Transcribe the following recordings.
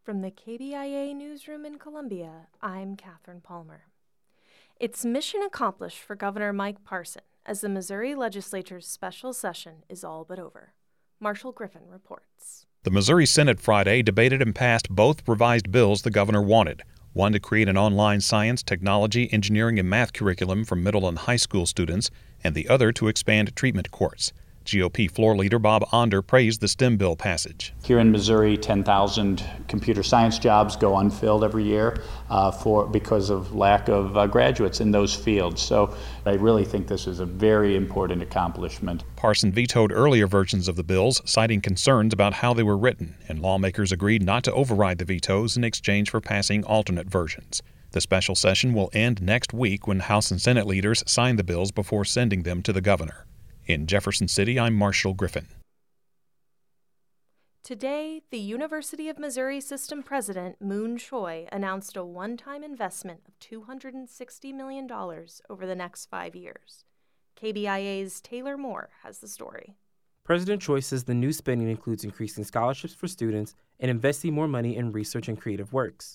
From the KBIA newsroom in Columbia, I'm Catherine Palmer. It's mission accomplished for Governor Mike Parson as the Missouri Legislature's special session is all but over. Marshall Griffin reports. The Missouri Senate Friday debated and passed both revised bills the governor wanted. One to create an online science, technology, engineering, and math curriculum for middle and high school students, and the other to expand treatment courts. GOP floor leader Bob Onder praised the STEM bill passage. Here in Missouri, 10,000 computer science jobs go unfilled every year because of lack of graduates in those fields. So I really think this is a very important accomplishment. Parson vetoed earlier versions of the bills, citing concerns about how they were written, and lawmakers agreed not to override the vetoes in exchange for passing alternate versions. The special session will end next week when House and Senate leaders sign the bills before sending them to the governor. In Jefferson City, I'm Marshall Griffin. Today, the University of Missouri System President Moon Choi announced a one-time investment of $260 million over the next 5 years. KBIA's Taylor Moore has the story. President Choi says the new spending includes increasing scholarships for students and investing more money in research and creative works.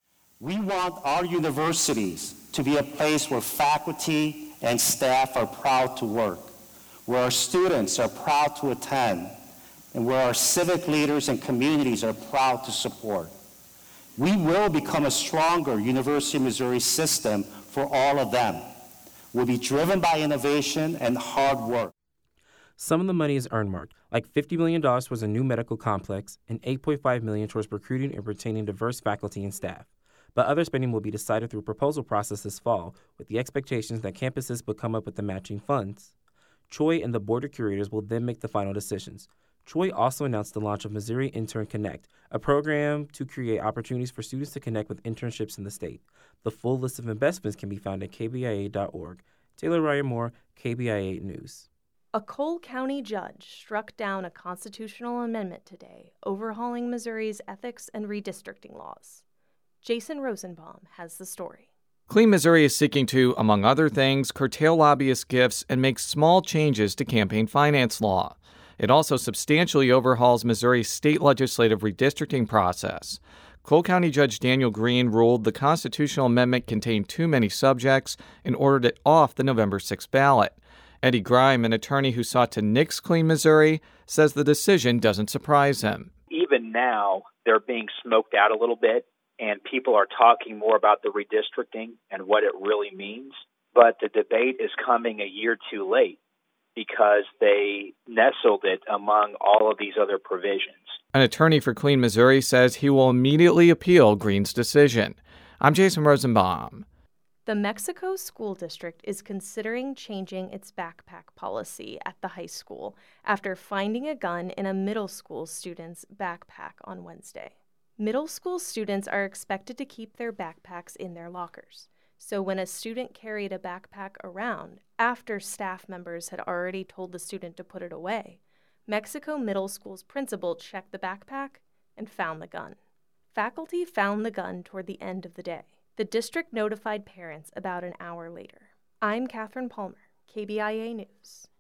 We want our universities to be a place where faculty and staff are proud to work, where our students are proud to attend, and where our civic leaders and communities are proud to support. We will become a stronger University of Missouri system for all of them. We'll be driven by innovation and hard work. Some of the money is earmarked, like $50 million towards a new medical complex and $8.5 million towards recruiting and retaining diverse faculty and staff. But other spending will be decided through a proposal process this fall, with the expectations that campuses will come up with the matching funds. Choi and the Board of Curators will then make the final decisions. Choi also announced the launch of Missouri Intern Connect, a program to create opportunities for students to connect with internships in the state. The full list of investments can be found at kbia.org. Taylor Ryan Moore, KBIA News. A Cole County judge struck down a constitutional amendment today, overhauling Missouri's ethics and redistricting laws. Jason Rosenbaum has the story. Clean Missouri is seeking to, among other things, curtail lobbyist gifts and make small changes to campaign finance law. It also substantially overhauls Missouri's state legislative redistricting process. Cole County Judge Daniel Green ruled the constitutional amendment contained too many subjects and ordered it off the November 6th ballot. Eddie Grime, an attorney who sought to nix Clean Missouri, says the decision doesn't surprise him. Even now, they're being smoked out a little bit, and people are talking more about the redistricting and what it really means. But the debate is coming a year too late because they nestled it among all of these other provisions. An attorney for Clean Missouri says he will immediately appeal Green's decision. I'm Jason Rosenbaum. The Mexico School District is considering changing its backpack policy at the high school after finding a gun in a middle school student's backpack on Wednesday. Middle school students are expected to keep their backpacks in their lockers. So when a student carried a backpack around after staff members had already told the student to put it away, Mexico Middle School's principal checked the backpack and found the gun. Faculty found the gun toward the end of the day. The district notified parents about an hour later. I'm Catherine Palmer, KBIA News.